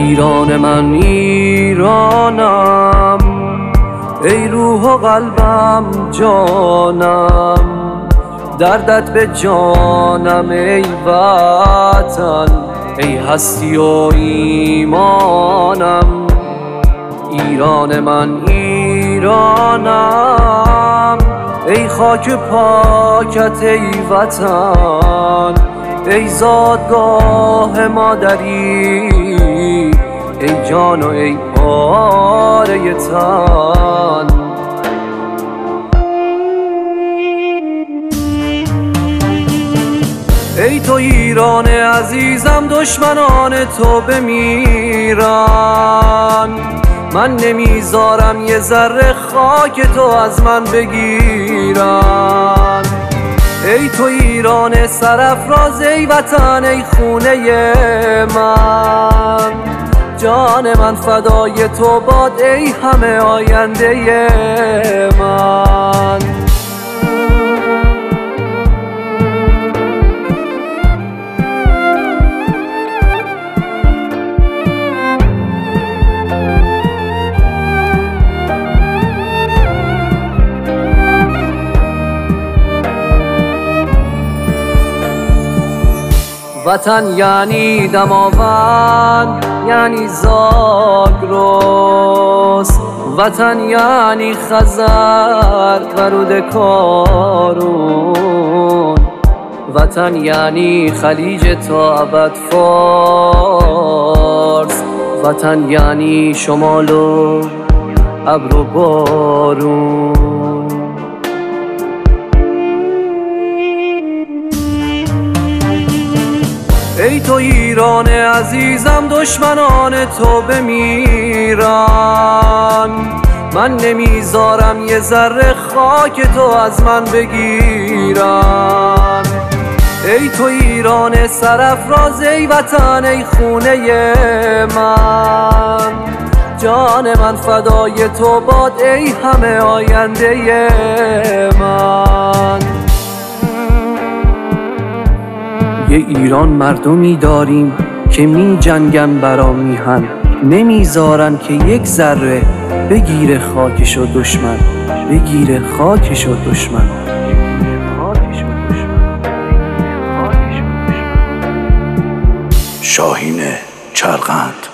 ایران من ایرانم، ای روح و قلبم جانم، دردت به جانم ای وطن، ای هستی و ایمانم. ایران من ایرانم، ای خاک پاکت ای وطن، ای زادگاه مادری، ای جان و ای پاره تن. ای تو ایران عزیزم، دشمنان تو بمیرن، من نمیذارم یه ذره خاک تو از من بگیرن. ای تو ایران سرافراز، ای وطن، ای خونه من، جان من فدای تو باد، ای همه آینده من. وطن یعنی دماوند، یعنی زاگرس، وطن یعنی خزر و رود کارون، وطن یعنی خلیج تا ابد فارس، وطن یعنی شمال و ابر و بارون. ای تو ایران عزیزم، دشمنان تو بمیرن، من نمیذارم یه ذره خاک تو از من بگیرن. ای تو ایران سرافراز، ای وطن، ای خونه من، جان من فدای تو باد، ای همه آینده من. یه ایران مردمی داریم که می جنگن برا میهن، نمیذارن که یک ذره بگیره خاکشو دشمن، بگیره خاکشو دشمن. شاهین چرغند.